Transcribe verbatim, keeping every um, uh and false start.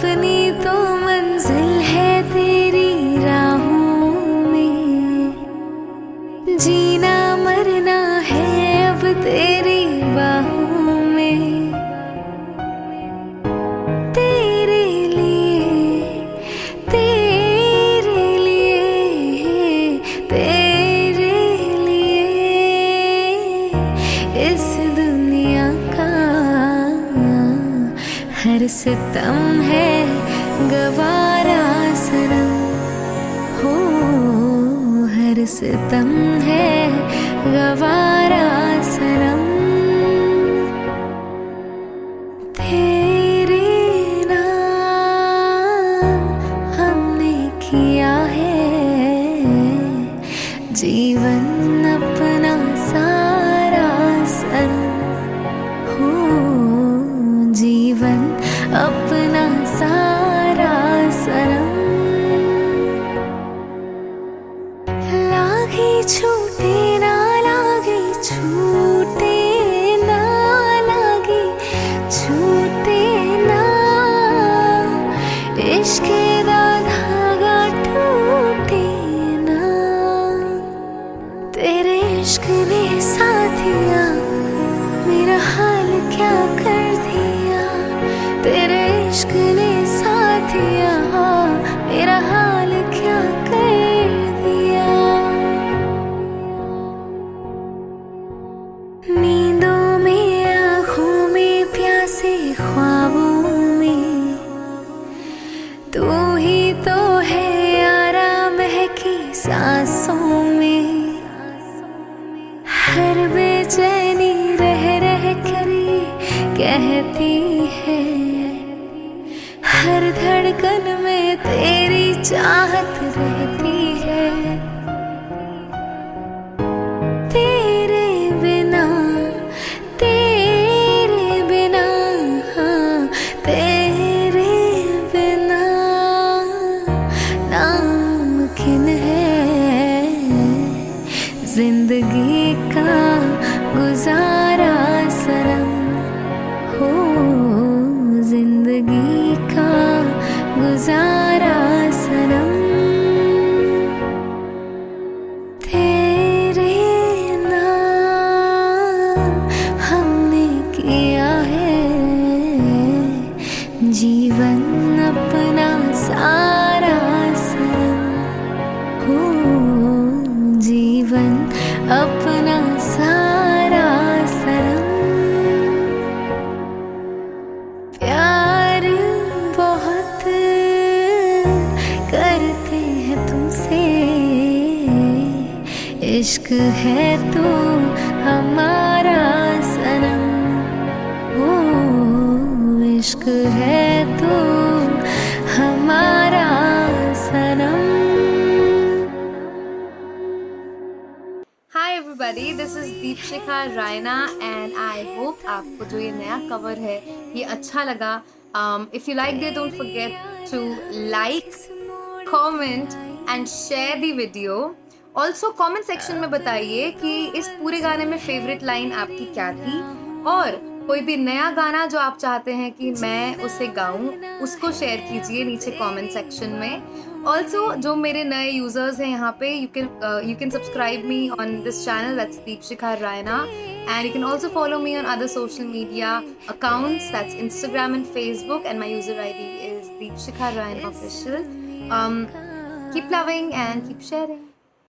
अपनी तो मंजिल है तेरी राहों में, जीना मरना है अब तेरी बाहों में। तेरे लिए तेरे लिए तेरे लिए इस दुनिया का हर सितम है गवारा सनम, हो हर सितम है गवारा सनम। तेरे नाम हमने किया है जीवन अपना सारा सनम, हो जीवन अपना सारा सनम। लागे छूटे ना लागे छूटे ना लागे छूटे ना, इश्क दा धागा टूटे ना। तेरे इश्क ने साथिया मेरा हाल क्या कर दिया, तेरे इश्क ने साथिया मेरा हाल क्या कर दिया। नींदों में आँखों में प्यासे ख्वाबों में तू ही तो है यारा महकी सांसों में। हर बेचैनी रह रह कर कहती है, हर धड़कन में तेरी चाहत रहती है। तेरे बिना तेरे बिना हाँ तेरे बिना नामुमकिन है जिंदगी का गुजारा सनम, हो जिंदगी का गुजारा सनम। तेरे नाम हमने किया है जीवन अपना सारा सनम, हो जीवन अपना सारा सनम। प्यार बहुत करते हैं तुमसे, इश्क है तू हमारा सनम, ओ इश्क है तू हमारा सनम। Hi everybody, this is Deepshikha Raina and I hope आपको जो ये नया कवर है ये अच्छा लगा। If you like it don't forget to like, comment and share the video. Also comment section में बताइए कि इस पूरे गाने में फेवरेट लाइन आपकी क्या थी, और कोई भी नया गाना जो आप चाहते हैं कि मैं उसे गाऊं उसको शेयर कीजिए नीचे कमेंट सेक्शन में। ऑल्सो जो मेरे नए यूजर्स हैं यहाँ पे, you can you can subscribe me on this channel, that's Deepshikha Raina, and you can also follow me on other social media accounts, that's Instagram and Facebook, and my user I D is Deepshikha Ryan Official. Um, keep loving and keep sharing.